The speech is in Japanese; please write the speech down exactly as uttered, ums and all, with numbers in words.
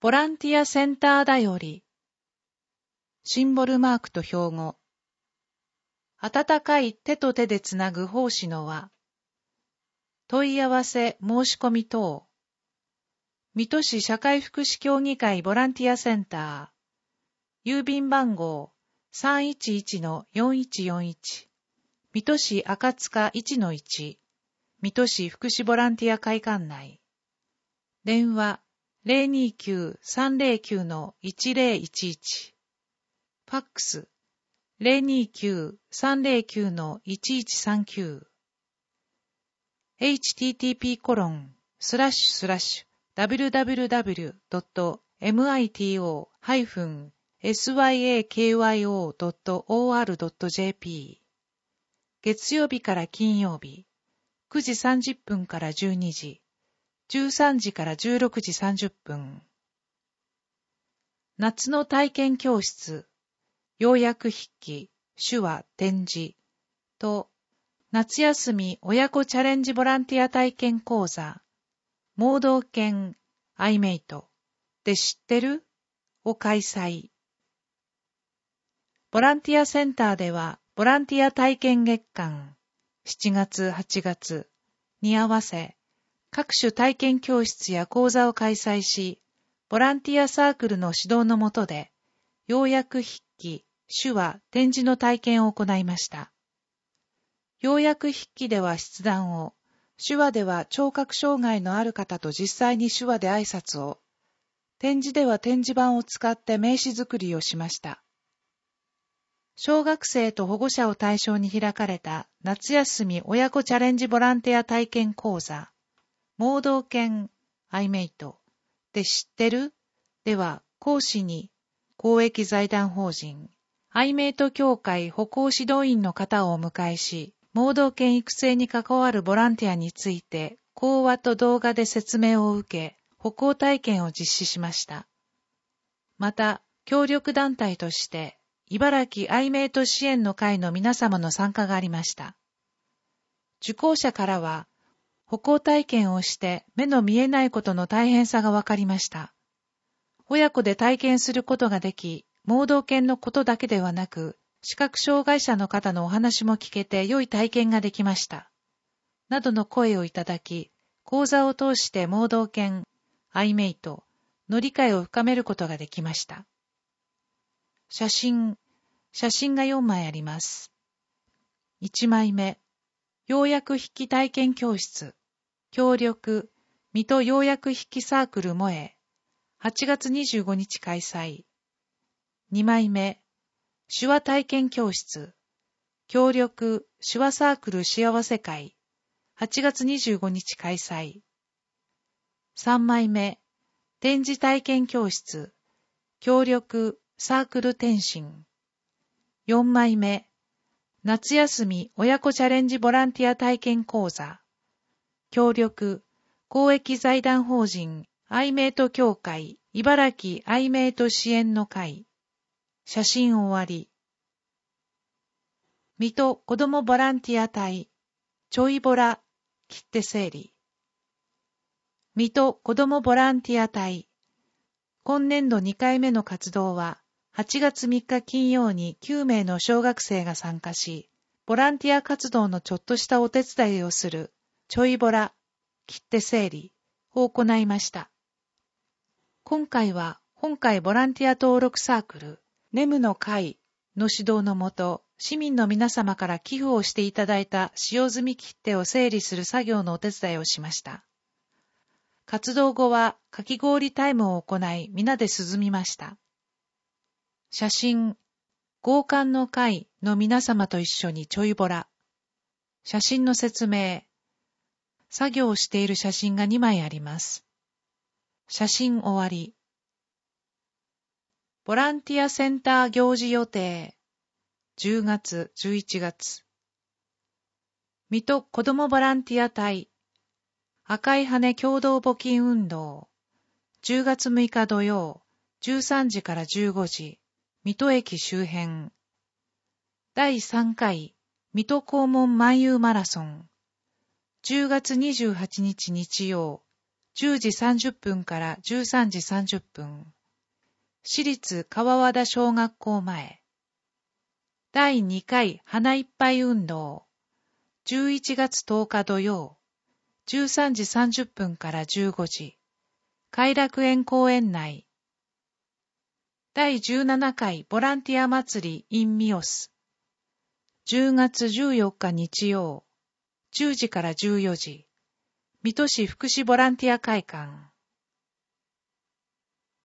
ボランティアセンターだより。シンボルマークと標語。温かい手と手でつなぐ奉仕の輪。問い合わせ申し込み等。水戸市社会福祉協議会ボランティアセンター。郵便番号 さんいちいちのよんいちよんいち。水戸市赤塚 いちのいち。水戸市福祉ボランティア会館内。電話 ゼロにきゅう さんゼロきゅう のいちゼロいちいち。ファックス ゼロにきゅう さんゼロきゅう のいちいちさんきゅう。エイチティーティーピー コロンスラッシュスラッシュ ダブリューダブリューダブリュー ドット ミト ハイフン スヤクヨ ドット オーアール ドット ジェーピー 月曜日から金曜日くじさんじゅっぷんからじゅうにじ、じゅうさんじからじゅうろくじさんじゅっぷん。夏の体験教室、要約筆記、手話展示と夏休み親子チャレンジボランティア体験講座、盲導犬アイメイトで知ってるを開催。ボランティアセンターではボランティア体験月間しちがつはちがつに合わせ各種体験教室や講座を開催し、ボランティアサークルの指導の下で要約筆記、手話展示の体験を行いました。要約筆記では筆談を、手話では聴覚障害のある方と実際に手話で挨拶を、展示では展示板を使って名刺作りをしました。小学生と保護者を対象に開かれた夏休み親子チャレンジボランティア体験講座、盲導犬アイメイトで知ってるでは講師に公益財団法人アイメイト協会歩行指導員の方をお迎えし、盲導犬育成に関わるボランティアについて講話と動画で説明を受け、歩行体験を実施しました。また、協力団体として、茨城アイメイト支援の会の皆様の参加がありました。受講者からは、歩行体験をして目の見えないことの大変さが分かりました。親子で体験することができ、盲導犬のことだけではなく、視覚障害者の方のお話も聞けて良い体験ができました。などの声をいただき、講座を通して盲導犬、アイメイトの理解を深めることができました。写真、写真がよんまいあります。いちまいめ、要約筆記体験教室、協力、水戸要約筆記サークル萌え、はちがつにじゅうごにち開催。にまいめ、手話体験教室、協力、手話サークル幸せ会、はちがつにじゅうごにち開催。さんまいめ、展示体験教室、協力、サークル転身。よんまいめ、夏休み親子チャレンジボランティア体験講座、協力、公益財団法人アイメイト協会茨城アイメイト支援の会。写真終わり。水戸子どもボランティア隊、ちょいボラ、切手整理。水戸子どもボランティア隊、今年度にかいめの活動は、はちがつみっか金曜にきゅうめいの小学生が参加し、ボランティア活動のちょっとしたお手伝いをする、ちょいボラ、切手整理を行いました。今回は、本会ボランティア登録サークル、ネムの会の指導のもと、市民の皆様から寄付をしていただいた使用済み切手を整理する作業のお手伝いをしました。活動後はかき氷タイムを行い、皆で涼みました。写真、強姦の会の皆様と一緒にちょいボラ。写真の説明。作業をしている写真がにまいあります。写真終わり。ボランティアセンター行事予定。じゅうがつ、じゅういちがつ。水戸子どもボランティア隊。赤い羽共同募金運動。じゅうがつむいか土曜、じゅうさんじからじゅうごじ。水戸駅周辺。だいさんかい水戸黄門漫遊マラソン。じゅうがつにじゅうはちにち日曜、 じゅうじさんじゅっぷんからじゅうさんじさんじゅっぷん。市立川和田小学校前。だいにかい花いっぱい運動。じゅういちがつとおか土曜。じゅうさんじさんじゅっぷんからじゅうごじ。偕楽園公園内。だいじゅうななかいボランティア祭り in ミオス。じゅうがつじゅうよっか日曜。じゅうじからじゅうよじ。水戸市福祉ボランティア会館。